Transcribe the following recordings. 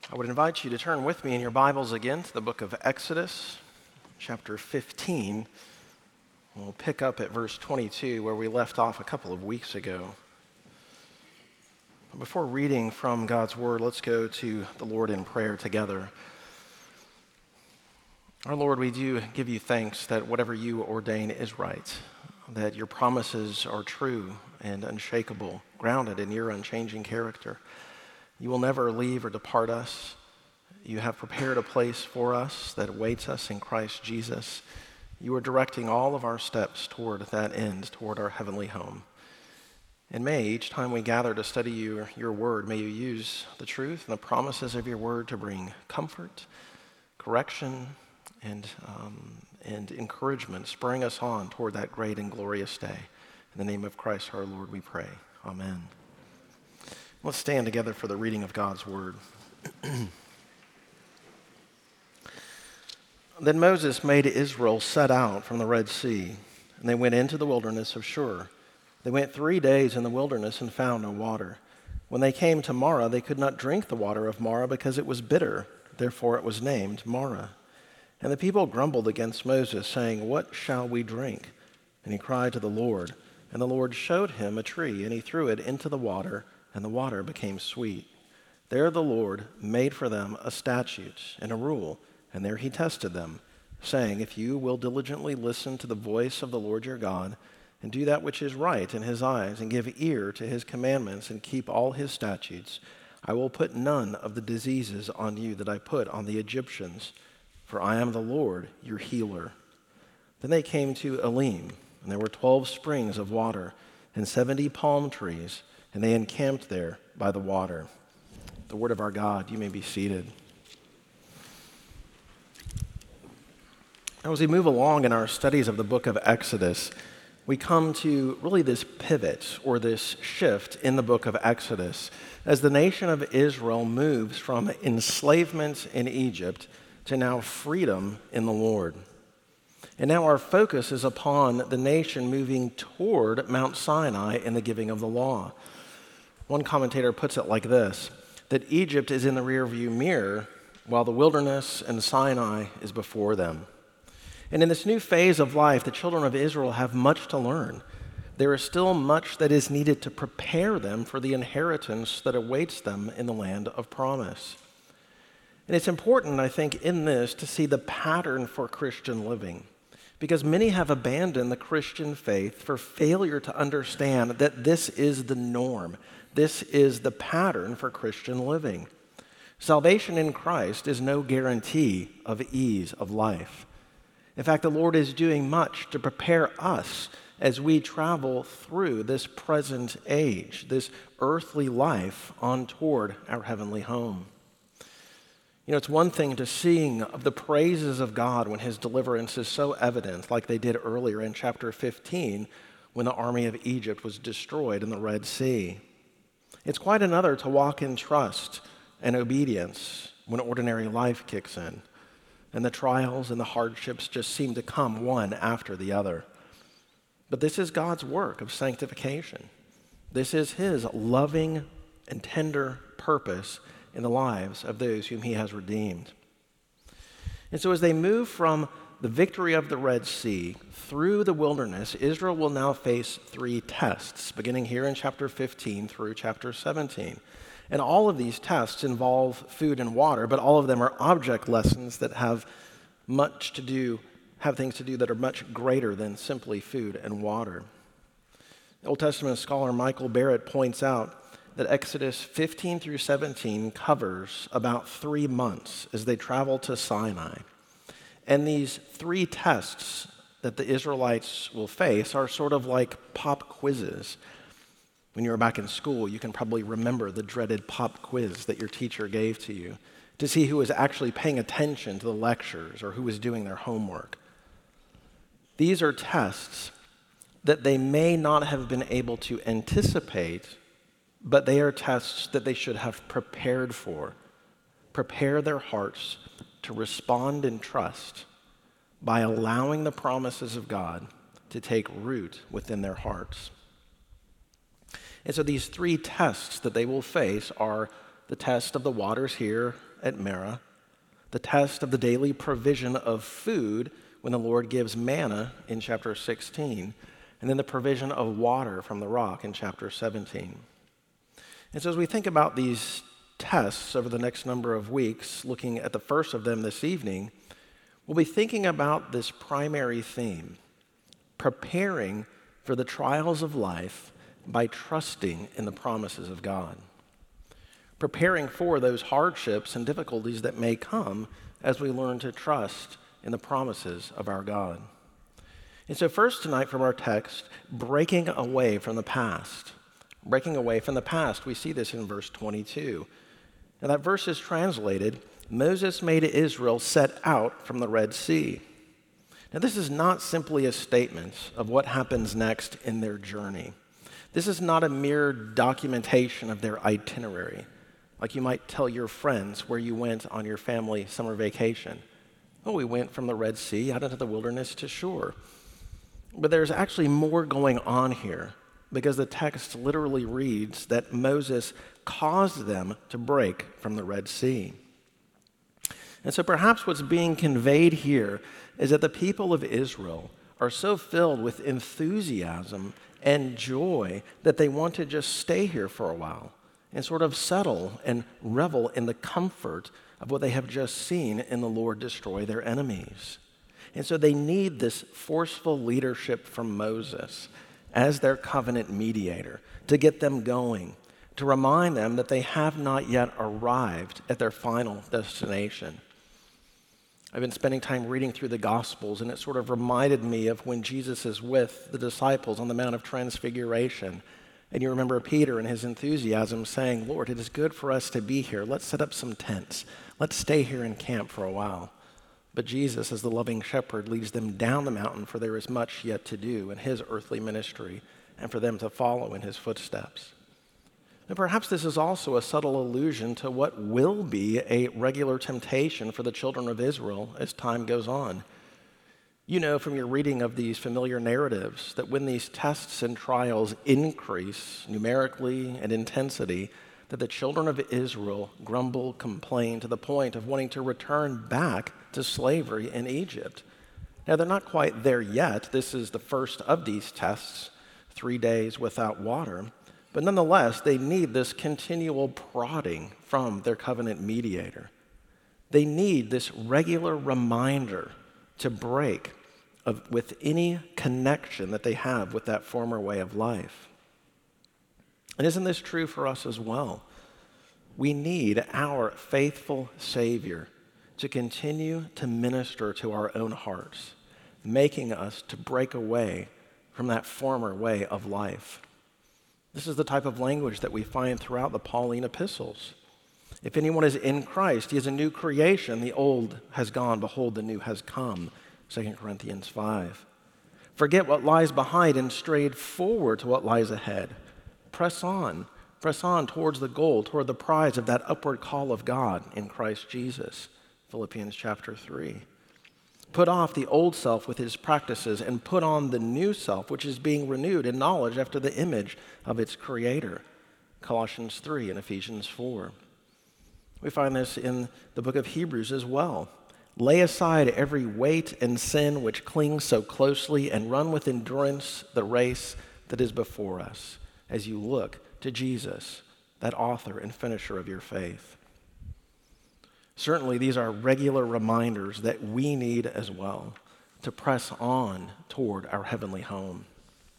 I would invite you to turn with me in your Bibles again to the book of Exodus, chapter 15. We'll pick up at verse 22 where we left off a couple of weeks ago. But before reading from God's Word, let's go to the Lord in prayer together. Our Lord, we do give you thanks that whatever you ordain is right, that your promises are true and unshakable, grounded in your unchanging character. You will never leave or depart us. You have prepared a place for us that awaits us in Christ Jesus. You are directing all of our steps toward that end, toward our heavenly home. And may each time we gather to study your word, may you use the truth and the promises of your word to bring comfort, correction, and encouragement, spurring us on toward that great and glorious day. In the name of Christ our Lord we pray. Amen. Let's stand together for the reading of God's word. Then Moses made Israel set out from the Red Sea, and they went into the wilderness of Shur. They went 3 days in the wilderness and found no water. When they came to Marah, they could not drink the water of Marah because it was bitter. Therefore it was named Marah. And the people grumbled against Moses, saying, "What shall we drink?" And he cried to the Lord. And the Lord showed him a tree, and he threw it into the water, and the water became sweet. There the Lord made for them a statute and a rule, and there he tested them, saying, "If you will diligently listen to the voice of the Lord your God, and do that which is right in his eyes, and give ear to his commandments, and keep all his statutes, I will put none of the diseases on you that I put on the Egyptians, for I am the Lord your healer." Then they came to Elim, and there were 12 springs of water, and 70 palm trees, and they encamped there by the water. The word of our God, you may be seated. Now, as we move along in our studies of the book of Exodus, we come to really this pivot or this shift in the book of Exodus as the nation of Israel moves from enslavement in Egypt to now freedom in the Lord. And now our focus is upon the nation moving toward Mount Sinai in the giving of the law. One commentator puts it like this, that Egypt is in the rearview mirror while the wilderness and Sinai is before them. And in this new phase of life, the children of Israel have much to learn. There is still much that is needed to prepare them for the inheritance that awaits them in the land of promise. And it's important, I think, in this to see the pattern for Christian living, because many have abandoned the Christian faith for failure to understand that this is the norm. This is the pattern for Christian living. Salvation in Christ is no guarantee of ease of life. In fact, the Lord is doing much to prepare us as we travel through this present age, this earthly life on toward our heavenly home. You know, it's one thing to sing of the praises of God when his deliverance is so evident, like they did earlier in chapter 15 when the army of Egypt was destroyed in the Red Sea. It's quite another to walk in trust and obedience when ordinary life kicks in, and the trials and the hardships just seem to come one after the other. But this is God's work of sanctification. This is his loving and tender purpose in the lives of those whom he has redeemed. And so as they move from the victory of the Red Sea through the wilderness, Israel will now face 3 tests, beginning here in chapter 15 through chapter 17. And all of these tests involve food and water, but all of them are object lessons that have things to do that are much greater than simply food and water. Old Testament scholar Michael Barrett points out that Exodus 15 through 17 covers about 3 months as they travel to Sinai. And these 3 tests that the Israelites will face are sort of like pop quizzes. When you were back in school, you can probably remember the dreaded pop quiz that your teacher gave to you to see who was actually paying attention to the lectures or who was doing their homework. These are tests that they may not have been able to anticipate, but they are tests that they should have prepared for. Prepare their hearts to respond in trust by allowing the promises of God to take root within their hearts. And so these 3 tests that they will face are the test of the waters here at Marah, the test of the daily provision of food when the Lord gives manna in chapter 16, and then the provision of water from the rock in chapter 17. And so as we think about these tests over the next number of weeks, looking at the first of them this evening, we'll be thinking about this primary theme, preparing for the trials of life by trusting in the promises of God. Preparing for those hardships and difficulties that may come as we learn to trust in the promises of our God. And so first tonight from our text, breaking away from the past. Breaking away from the past, we see this in verse 22. Now that verse is translated, Moses made Israel set out from the Red Sea. Now this is not simply a statement of what happens next in their journey. This is not a mere documentation of their itinerary, like you might tell your friends where you went on your family summer vacation. Oh, we went from the Red Sea out into the wilderness to Shur. But there's actually more going on here, because the text literally reads that Moses caused them to break from the Red Sea. And so perhaps what's being conveyed here is that the people of Israel are so filled with enthusiasm and joy that they want to just stay here for a while and sort of settle and revel in the comfort of what they have just seen in the Lord destroy their enemies. And so they need this forceful leadership from Moses as their covenant mediator to get them going, to remind them that they have not yet arrived at their final destination. I've been spending time reading through the Gospels, and it sort of reminded me of when Jesus is with the disciples on the Mount of Transfiguration. And you remember Peter and his enthusiasm saying, "Lord, it is good for us to be here. Let's set up some tents. Let's stay here in camp for a while." But Jesus, as the loving shepherd, leads them down the mountain, for there is much yet to do in his earthly ministry and for them to follow in his footsteps. And perhaps this is also a subtle allusion to what will be a regular temptation for the children of Israel as time goes on. You know from your reading of these familiar narratives that when these tests and trials increase numerically and intensity, that the children of Israel grumble, complain to the point of wanting to return back to slavery in Egypt. Now, they're not quite there yet. This is the first of these tests, 3 days without water. But nonetheless, they need this continual prodding from their covenant mediator. They need this regular reminder to break with any connection that they have with that former way of life. And isn't this true for us as well? We need our faithful Savior to continue to minister to our own hearts, making us to break away from that former way of life. This is the type of language that we find throughout the Pauline epistles. If anyone is in Christ, he is a new creation. The old has gone, behold, the new has come. 2 Corinthians 5. Forget what lies behind and strayed forward to what lies ahead. Press on towards the goal, toward the prize of that upward call of God in Christ Jesus. Philippians chapter 3. Put off the old self with his practices and put on the new self, which is being renewed in knowledge after the image of its creator. Colossians 3 and Ephesians 4. We find this in the book of Hebrews as well. Lay aside every weight and sin which clings so closely and run with endurance the race that is before us as you look to Jesus, that author and finisher of your faith. Certainly, these are regular reminders that we need as well to press on toward our heavenly home.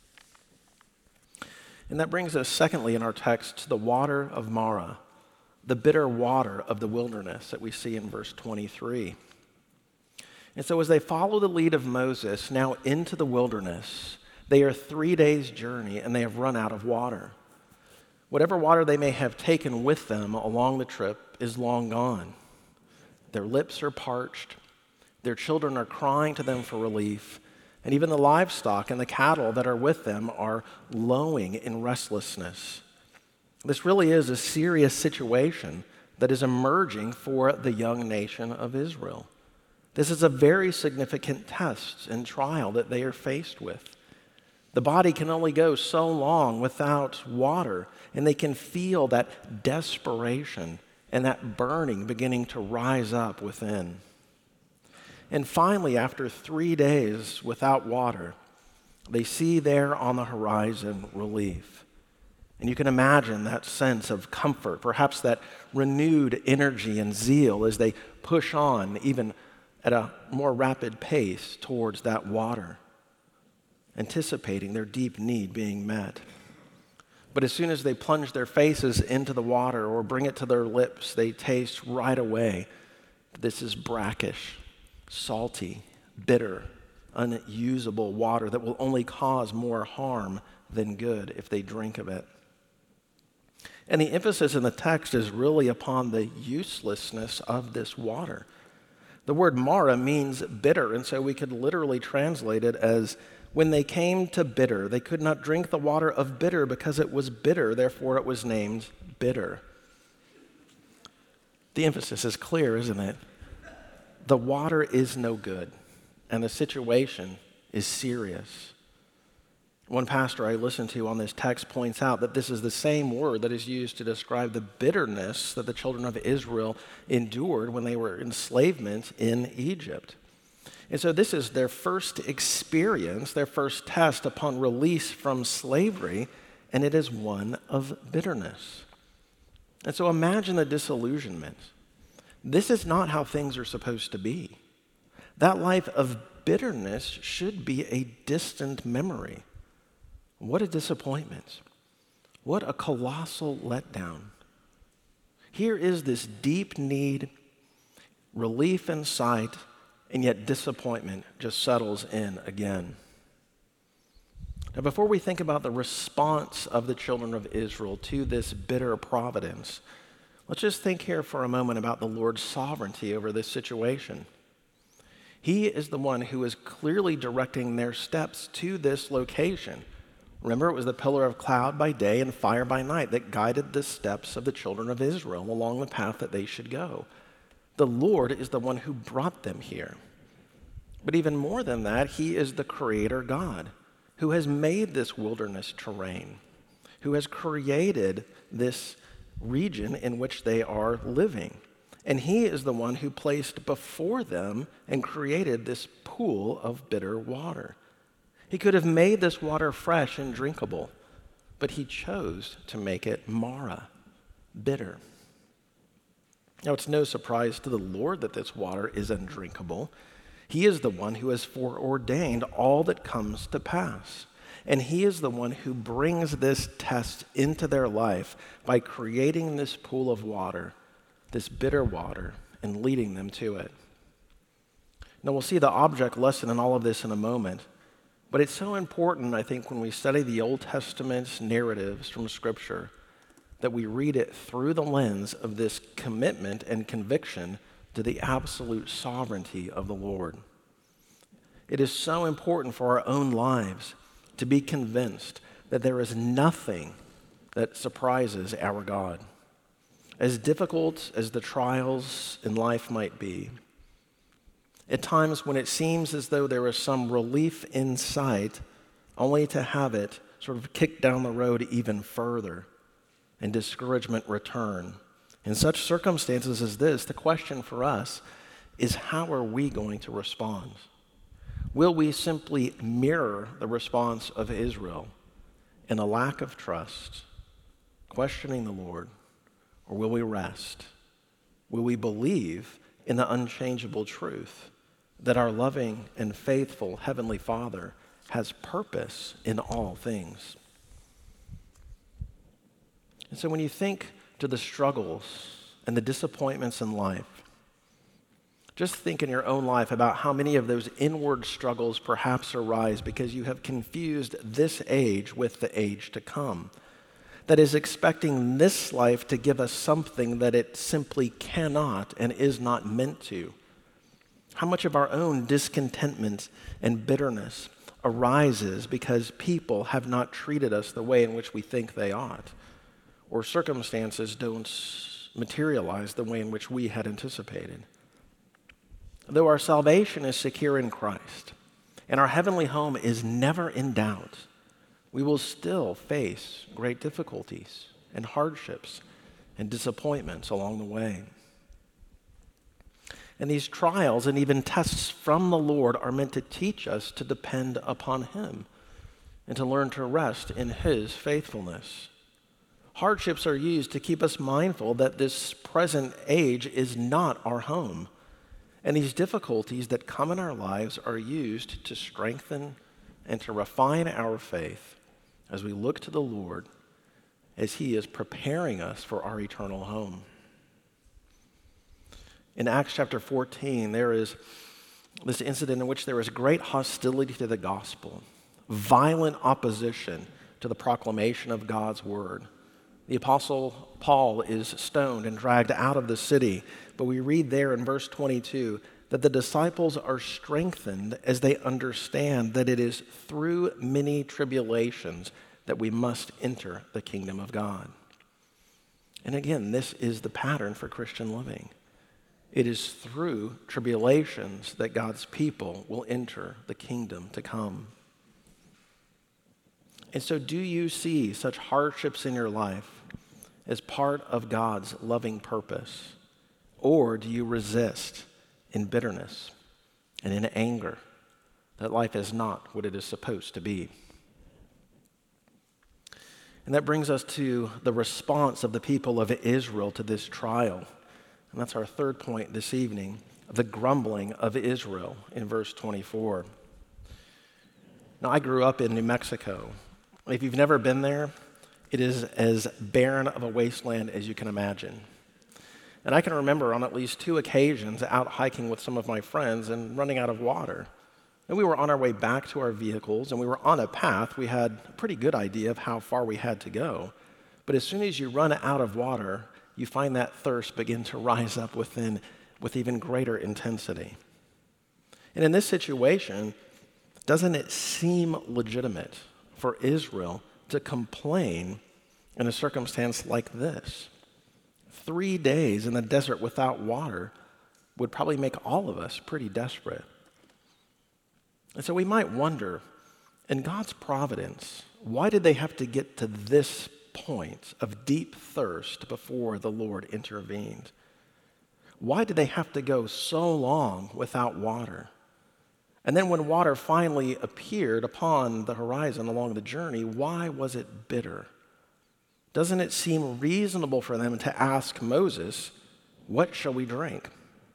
And that brings us, secondly, in our text, to the water of Marah, the bitter water of the wilderness that we see in verse 23. And so as they follow the lead of Moses now into the wilderness, they are 3 days' journey and they have run out of water. Whatever water they may have taken with them along the trip is long gone. Their lips are parched, their children are crying to them for relief, and even the livestock and the cattle that are with them are lowing in restlessness. This really is a serious situation that is emerging for the young nation of Israel. This is a very significant test and trial that they are faced with. The body can only go so long without water, and they can feel that desperation and that burning beginning to rise up within. And finally, after 3 days without water, they see there on the horizon relief. And you can imagine that sense of comfort, perhaps that renewed energy and zeal as they push on, even at a more rapid pace, towards that water, anticipating their deep need being met. But as soon as they plunge their faces into the water or bring it to their lips, they taste right away this is brackish, salty, bitter, unusable water that will only cause more harm than good if they drink of it. And the emphasis in the text is really upon the uselessness of this water. The word Mara means bitter, and so we could literally translate it as when they came to bitter, they could not drink the water of bitter because it was bitter, therefore it was named bitter. The emphasis is clear, isn't it? The water is no good, and the situation is serious. One pastor I listened to on this text points out that this is the same word that is used to describe the bitterness that the children of Israel endured when they were enslavement in Egypt. And so this is their first experience, their first test upon release from slavery, and it is one of bitterness. And so imagine the disillusionment. This is not how things are supposed to be. That life of bitterness should be a distant memory. What a disappointment. What a colossal letdown. Here is this deep need, relief in sight, and yet disappointment just settles in again. Now, before we think about the response of the children of Israel to this bitter providence, let's just think here for a moment about the Lord's sovereignty over this situation. He is the one who is clearly directing their steps to this location. Remember, it was the pillar of cloud by day and fire by night that guided the steps of the children of Israel along the path that they should go. The Lord is the one who brought them here. But even more than that, He is the Creator God who has made this wilderness terrain, who has created this region in which they are living. And He is the one who placed before them and created this pool of bitter water. He could have made this water fresh and drinkable, but He chose to make it Mara, bitter. Now, it's no surprise to the Lord that this water is undrinkable. He is the one who has foreordained all that comes to pass. And He is the one who brings this test into their life by creating this pool of water, this bitter water, and leading them to it. Now, we'll see the object lesson in all of this in a moment. But it's so important, I think, when we study the Old Testament's narratives from Scripture, that we read it through the lens of this commitment and conviction to the absolute sovereignty of the Lord. It is so important for our own lives to be convinced that there is nothing that surprises our God. As difficult as the trials in life might be, at times when it seems as though there is some relief in sight, only to have it sort of kicked down the road even further and discouragement return. In such circumstances as this, the question for us is, how are we going to respond? Will we simply mirror the response of Israel in a lack of trust, questioning the Lord, or will we rest? Will we believe in the unchangeable truth that our loving and faithful Heavenly Father has purpose in all things? And so when you think to the struggles and the disappointments in life, just think in your own life about how many of those inward struggles perhaps arise because you have confused this age with the age to come, that is expecting this life to give us something that it simply cannot and is not meant to. How much of our own discontentment and bitterness arises because people have not treated us the way in which we think they ought, or circumstances don't materialize the way in which we had anticipated. Though our salvation is secure in Christ and our heavenly home is never in doubt, we will still face great difficulties and hardships and disappointments along the way. And these trials and even tests from the Lord are meant to teach us to depend upon Him and to learn to rest in His faithfulness. Hardships are used to keep us mindful that this present age is not our home. And these difficulties that come in our lives are used to strengthen and to refine our faith as we look to the Lord as He is preparing us for our eternal home. In Acts chapter 14, there is this incident in which there is great hostility to the gospel, violent opposition to the proclamation of God's word. The apostle Paul is stoned and dragged out of the city, but we read there in verse 22 that the disciples are strengthened as they understand that it is through many tribulations that we must enter the kingdom of God. And again, this is the pattern for Christian living. It is through tribulations that God's people will enter the kingdom to come. And so, do you see such hardships in your life as part of God's loving purpose? Or do you resist in bitterness and in anger that life is not what it is supposed to be? And that brings us to the response of the people of Israel to this trial. And that's our third point this evening, the grumbling of Israel in verse 24. Now, I grew up in New Mexico. If you've never been there, it is as barren of a wasteland as you can imagine. And I can remember on at least 2 occasions out hiking with some of my friends and running out of water. And we were on our way back to our vehicles, and we were on a path. We had a pretty good idea of how far we had to go. But as soon as you run out of water, you find that thirst begin to rise up within with even greater intensity. And in this situation, doesn't it seem legitimate for Israel to complain in a circumstance like this? 3 days in the desert without water would probably make all of us pretty desperate. And so we might wonder, in God's providence, why did they have to get to this point of deep thirst before the Lord intervened? Why did they have to go so long without water? And then when water finally appeared upon the horizon along the journey, why was it bitter? Doesn't it seem reasonable for them to ask Moses, "What shall we drink?"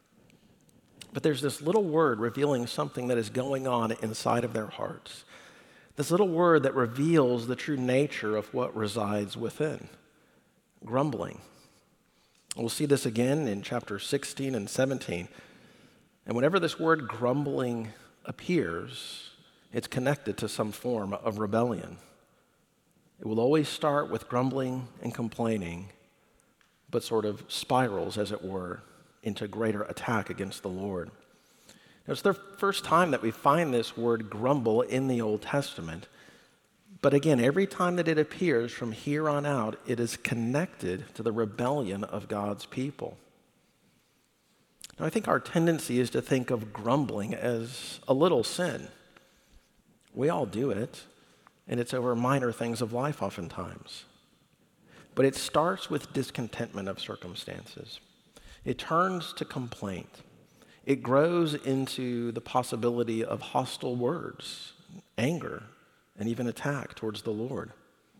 But there's this little word revealing something that is going on inside of their hearts. This little word that reveals the true nature of what resides within: grumbling. We'll see this again in chapter 16 and 17. And whenever this word grumbling appears, it's connected to some form of rebellion. It will always start with grumbling and complaining, but sort of spirals, as it were, into greater attack against the Lord. Now, it's the first time that we find this word grumble in the Old Testament. But again, every time that it appears from here on out, it is connected to the rebellion of God's people. Now, I think our tendency is to think of grumbling as a little sin. We all do it, and it's over minor things of life oftentimes. But it starts with discontentment of circumstances. It turns to complaint. It grows into the possibility of hostile words, anger, and even attack towards the Lord.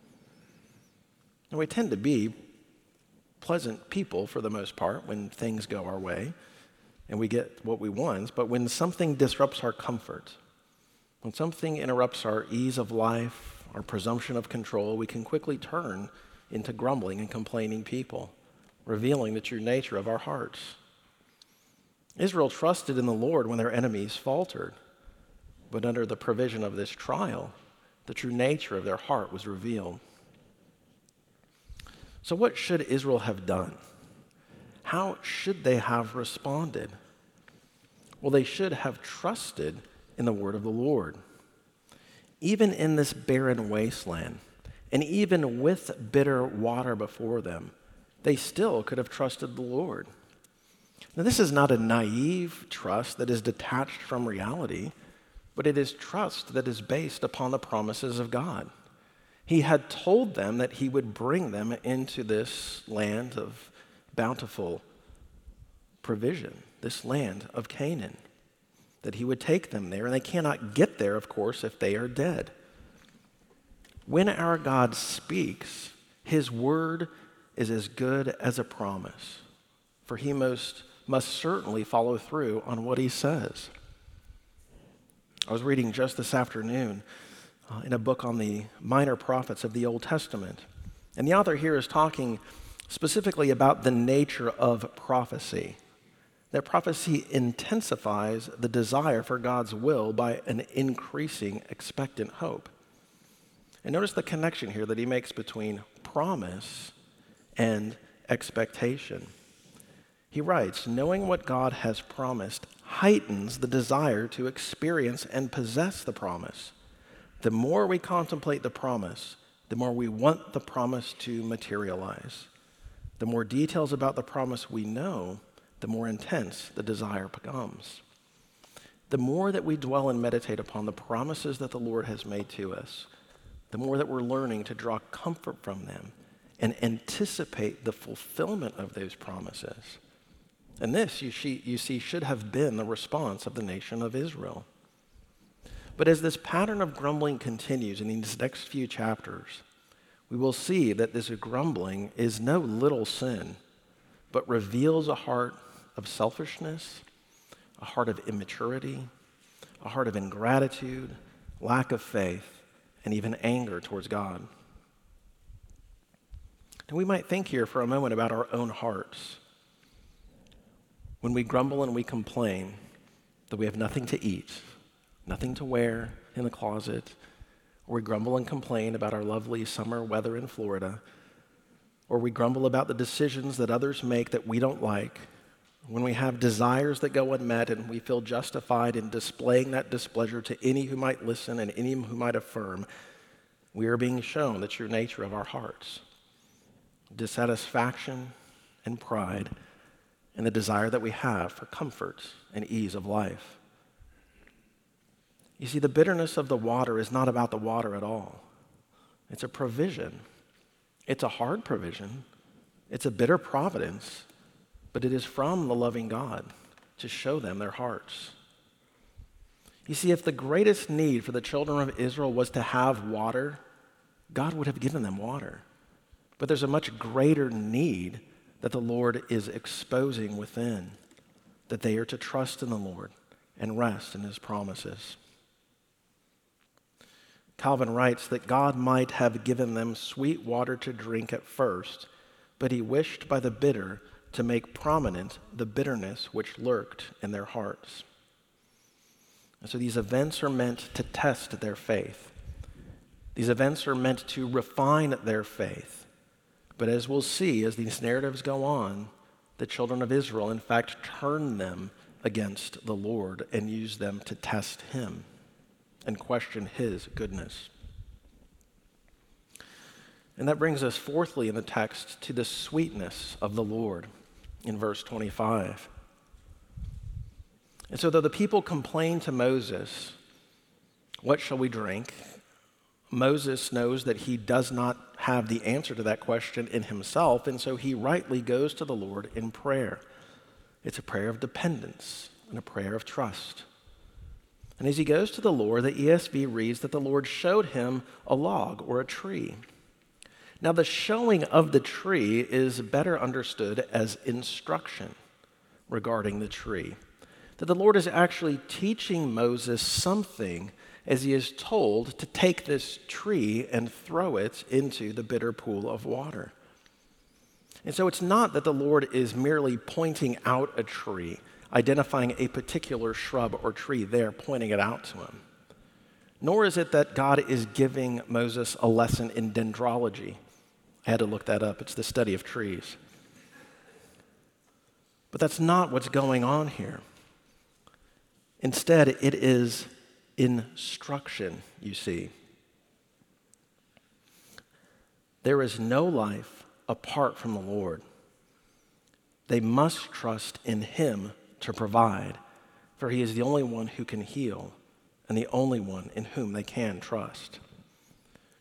And we tend to be pleasant people for the most part when things go our way and we get what we want. But when something disrupts our comfort, when something interrupts our ease of life, our presumption of control, we can quickly turn into grumbling and complaining people, revealing the true nature of our hearts. Israel trusted in the Lord when their enemies faltered, but under the provision of this trial, the true nature of their heart was revealed. So what should Israel have done? How should they have responded? Well, they should have trusted in the word of the Lord. Even in this barren wasteland, and even with bitter water before them, they still could have trusted the Lord. Now, this is not a naive trust that is detached from reality, but it is trust that is based upon the promises of God. He had told them that he would bring them into this land of bountiful provision, this land of Canaan, that he would take them there, and they cannot get there, of course, if they are dead. When our God speaks, his word is as good as a promise, for he must certainly follow through on what he says. I was reading just this afternoon in a book on the minor prophets of the Old Testament, and the author here is talking specifically about the nature of prophecy. That prophecy intensifies the desire for God's will by an increasing expectant hope. And notice the connection here that he makes between promise and expectation. He writes, knowing what God has promised heightens the desire to experience and possess the promise. The more we contemplate the promise, the more we want the promise to materialize. The more details about the promise we know, the more intense the desire becomes. The more that we dwell and meditate upon the promises that the Lord has made to us, the more that we're learning to draw comfort from them and anticipate the fulfillment of those promises. And this, you see, should have been the response of the nation of Israel. But as this pattern of grumbling continues in these next few chapters, we will see that this grumbling is no little sin, but reveals a heart of selfishness, a heart of immaturity, a heart of ingratitude, lack of faith, and even anger towards God. And we might think here for a moment about our own hearts. When we grumble and we complain that we have nothing to eat, nothing to wear in the closet, or we grumble and complain about our lovely summer weather in Florida, or we grumble about the decisions that others make that we don't like, when we have desires that go unmet and we feel justified in displaying that displeasure to any who might listen and any who might affirm, we are being shown the true nature of our hearts. Dissatisfaction and pride and the desire that we have for comfort and ease of life. You see, the bitterness of the water is not about the water at all. It's a provision. It's a hard provision. It's a bitter providence, but it is from the loving God to show them their hearts. You see, if the greatest need for the children of Israel was to have water, God would have given them water. But there's a much greater need that the Lord is exposing within, that they are to trust in the Lord and rest in his promises. Calvin writes that God might have given them sweet water to drink at first, but he wished by the bitter to make prominent the bitterness which lurked in their hearts. And so these events are meant to test their faith. These events are meant to refine their faith. But as we'll see, as these narratives go on, the children of Israel, in fact, turn them against the Lord and use them to test him and question his goodness. And that brings us fourthly in the text to the sweetness of the Lord in verse 25. And so though the people complain to Moses, "What shall we drink?" Moses knows that he does not have the answer to that question in himself, and so he rightly goes to the Lord in prayer. It's a prayer of dependence and a prayer of trust. And as he goes to the Lord, the ESV reads that the Lord showed him a log or a tree. Now, the showing of the tree is better understood as instruction regarding the tree. That the Lord is actually teaching Moses something as he is told to take this tree and throw it into the bitter pool of water. And so it's not that the Lord is merely pointing out a tree, identifying a particular shrub or tree there, pointing it out to him. Nor is it that God is giving Moses a lesson in dendrology. I had to look that up. It's the study of trees. But that's not what's going on here. Instead, it is instruction, you see. There is no life apart from the Lord. They must trust in him to provide, for he is the only one who can heal and the only one in whom they can trust.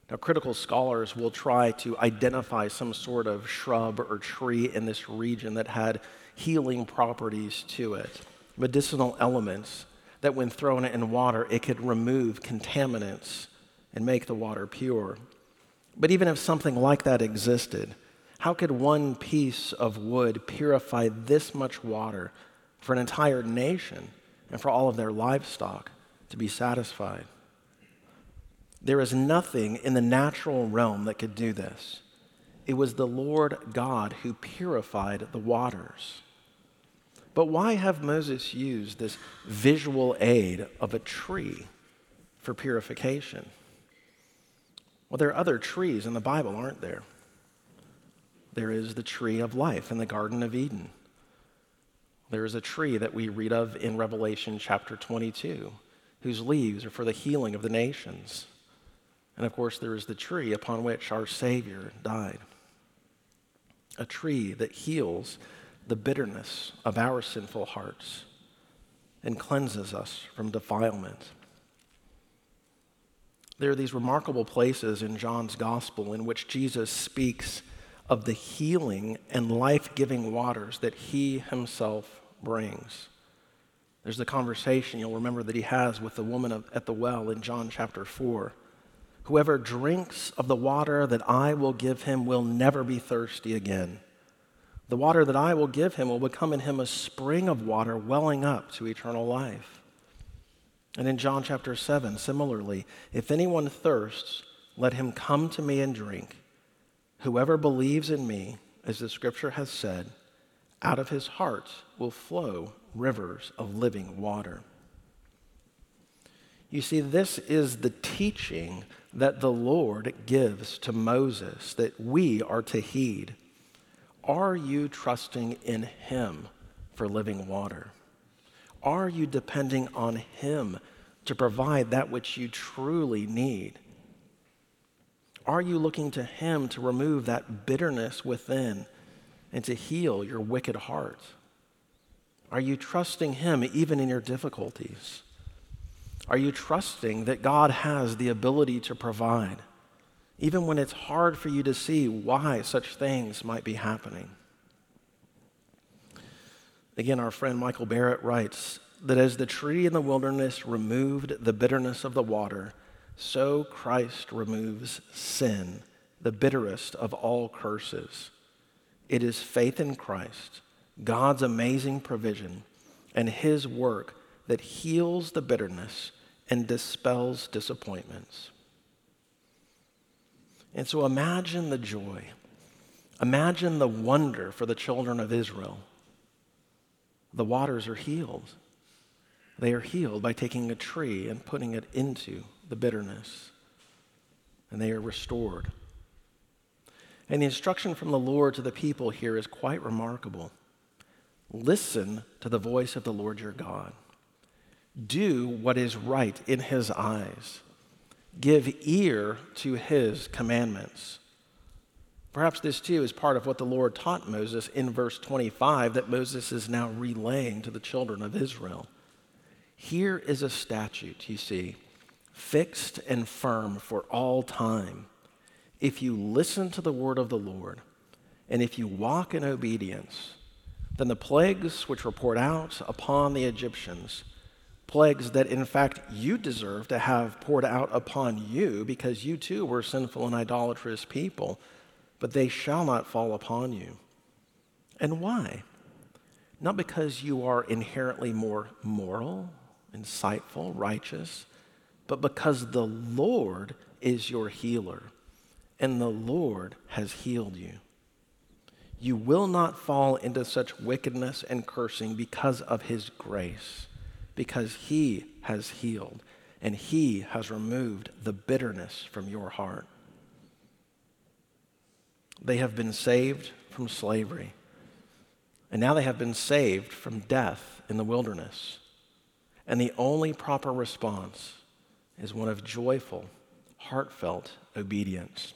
Now, critical scholars will try to identify some sort of shrub or tree in this region that had healing properties to it, medicinal elements that when thrown in water, it could remove contaminants and make the water pure. But even if something like that existed, how could one piece of wood purify this much water for an entire nation and for all of their livestock to be satisfied? There is nothing in the natural realm that could do this. It was the Lord God who purified the waters. But why have Moses used this visual aid of a tree for purification? Well, there are other trees in the Bible, aren't there? There is the tree of life in the Garden of Eden. There is a tree that we read of in Revelation chapter 22, whose leaves are for the healing of the nations. And of course, there is the tree upon which our Savior died. A tree that heals the bitterness of our sinful hearts and cleanses us from defilement. There are these remarkable places in John's gospel in which Jesus speaks of the healing and life-giving waters that he himself brings. There's the conversation you'll remember that he has with the woman at the well in John chapter 4. Whoever drinks of the water that I will give him will never be thirsty again. The water that I will give him will become in him a spring of water welling up to eternal life. And in John chapter 7, similarly, if anyone thirsts, let him come to me and drink. Whoever believes in me, as the scripture has said, out of his heart will flow rivers of living water. You see, this is the teaching that the Lord gives to Moses that we are to heed. Are you trusting in him for living water? Are you depending on him to provide that which you truly need? Are you looking to him to remove that bitterness within and to heal your wicked heart? Are you trusting him even in your difficulties? Are you trusting that God has the ability to provide, even when it's hard for you to see why such things might be happening? Again, our friend Michael Barrett writes that as the tree in the wilderness removed the bitterness of the water, so Christ removes sin, the bitterest of all curses. It is faith in Christ, God's amazing provision, and his work that heals the bitterness and dispels disappointments. And so imagine the joy, imagine the wonder for the children of Israel. The waters are healed. They are healed by taking a tree and putting it into the bitterness, and they are restored. And the instruction from the Lord to the people here is quite remarkable. Listen to the voice of the Lord your God. Do what is right in his eyes. Give ear to his commandments. Perhaps this too is part of what the Lord taught Moses in verse 25 that Moses is now relaying to the children of Israel. Here is a statute, you see, fixed and firm for all time. If you listen to the word of the Lord, and if you walk in obedience, then the plagues which were poured out upon the Egyptians, plagues that in fact you deserve to have poured out upon you because you too were sinful and idolatrous people, but they shall not fall upon you. And why? Not because you are inherently more moral, insightful, righteous, but because the Lord is your healer, and the Lord has healed you. You will not fall into such wickedness and cursing because of his grace, because he has healed, and he has removed the bitterness from your heart. They have been saved from slavery, and now they have been saved from death in the wilderness. And the only proper response is one of joyful, heartfelt obedience.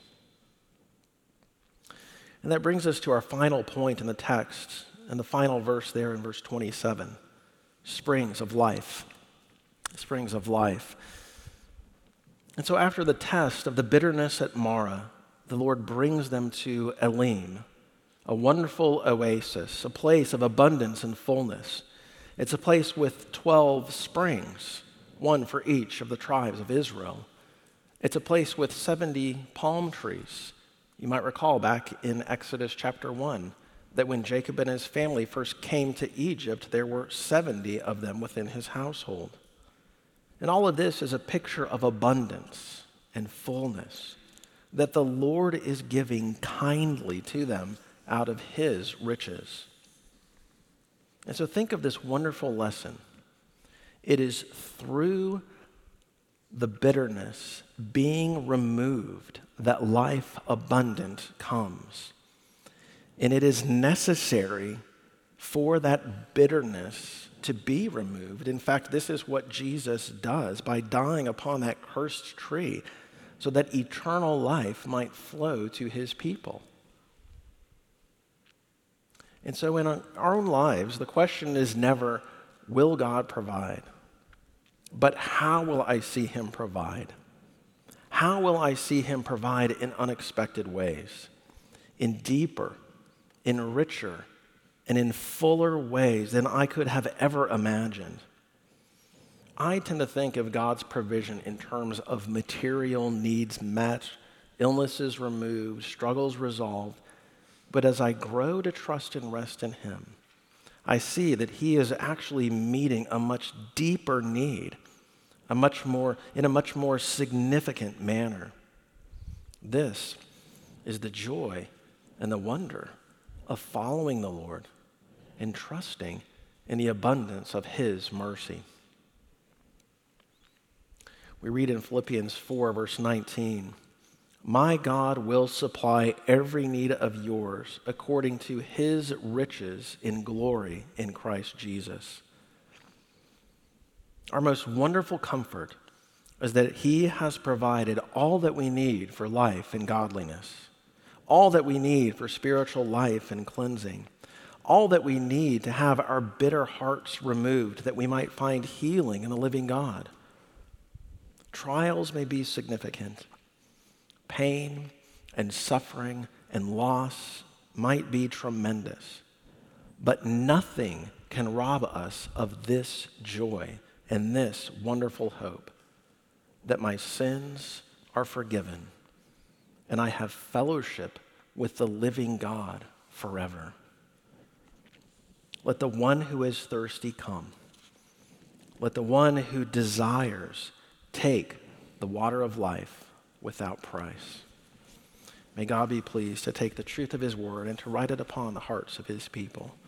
And that brings us to our final point in the text, and the final verse there in verse 27, springs of life. Springs of life. And so after the test of the bitterness at Marah, the Lord brings them to Elim, a wonderful oasis, a place of abundance and fullness. It's a place with 12 springs, one for each of the tribes of Israel. It's a place with 70 palm trees. You might recall back in Exodus chapter 1 that when Jacob and his family first came to Egypt, there were 70 of them within his household. And all of this is a picture of abundance and fullness that the Lord is giving kindly to them out of his riches. And so think of this wonderful lesson. It is through the bitterness being removed that life abundant comes. And it is necessary for that bitterness to be removed. In fact, this is what Jesus does by dying upon that cursed tree so that eternal life might flow to his people. And so in our own lives, the question is never, will God provide? But how will I see him provide? How will I see him provide in unexpected ways, in deeper, in richer, and in fuller ways than I could have ever imagined? I tend to think of God's provision in terms of material needs met, illnesses removed, struggles resolved. But as I grow to trust and rest in him, I see that he is actually meeting a much deeper need, in a much more significant manner. This is the joy and the wonder of following the Lord and trusting in the abundance of his mercy. We read in Philippians 4, verse 19, "My God will supply every need of yours according to his riches in glory in Christ Jesus." Our most wonderful comfort is that he has provided all that we need for life and godliness, all that we need for spiritual life and cleansing, all that we need to have our bitter hearts removed that we might find healing in the living God. Trials may be significant. Pain and suffering and loss might be tremendous, but nothing can rob us of this joy and this wonderful hope that my sins are forgiven and I have fellowship with the living God forever. Let the one who is thirsty come. Let the one who desires take the water of life without price. May God be pleased to take the truth of his word and to write it upon the hearts of his people.